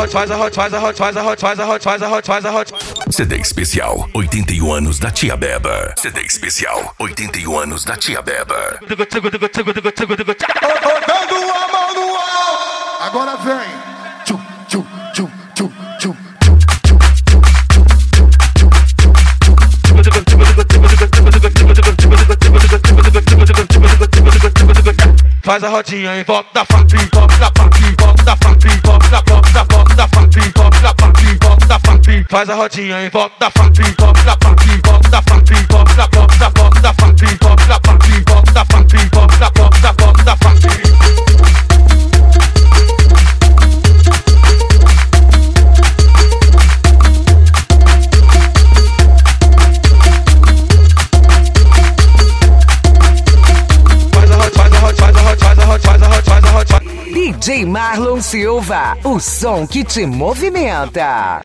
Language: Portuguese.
CD especial 81 anos da Tia Beba. CD especial 81 anos da Tia Beba. Botando a mão no ar. Agora vem. Tchum, tchum, tchum, tchum, tchum. Faz a rodinha em volta da funk, volta da funk, volta da funk, volta da funk, volta da funk, volta da funk, volta da funk. Faz a rodinha em volta da funk, volta da funk, volta da funk, volta da volta da volta da funk, volta da funk, volta da funk, volta da volta da volta da funk. DJ Marlon Silva, o som que te movimenta.